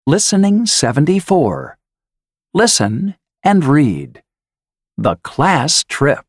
Listening 74. Listen and read. The Class Trip.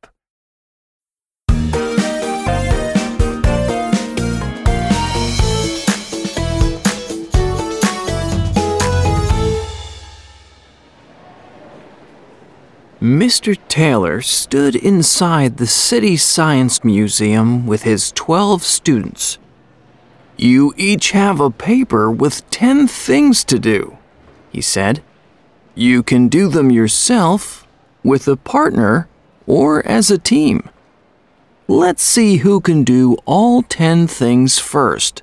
Mr. Taylor stood inside the City Science Museum with his 12 students. "You each have a paper with 10 things to do," he said. "You can do them yourself, with a partner, or as a team. Let's see who can do all 10 things first."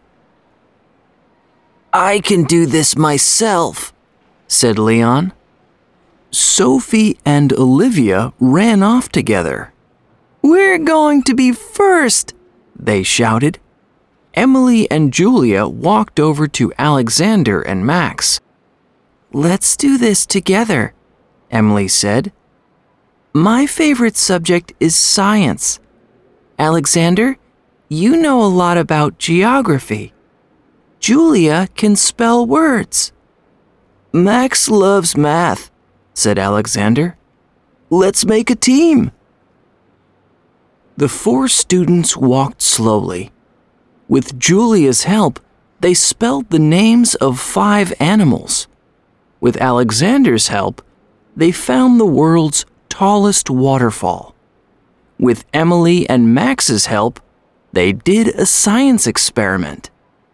"I can do this myself," said Leon. Sophie and Olivia ran off together. "We're going to be first," they shouted. Emily and Julia walked over to Alexander and Max. "Let's do this together," Emily said. "My favorite subject is science. Alexander, you know a lot about geography. Julia can spell words." "Max loves math," said Alexander. "Let's make a team." The 4 students walked slowly. With Julia's help, they spelled the names of 5 animals. With Alexander's help, they found the world's tallest waterfall. With Emily and Max's help, they did a science experiment.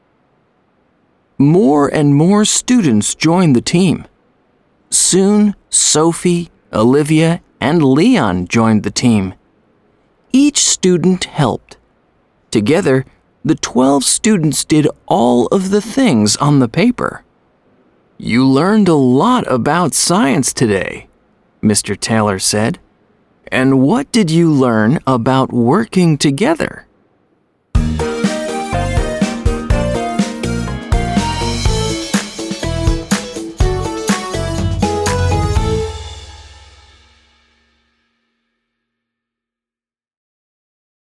More and more students joined the team. Soon, Sophie, Olivia, and Leon joined the team. Each student helped. Together, the 12 students did all of the things on the paper. "You learned a lot about science today," Mr. Taylor said. "And what did you learn about working together?"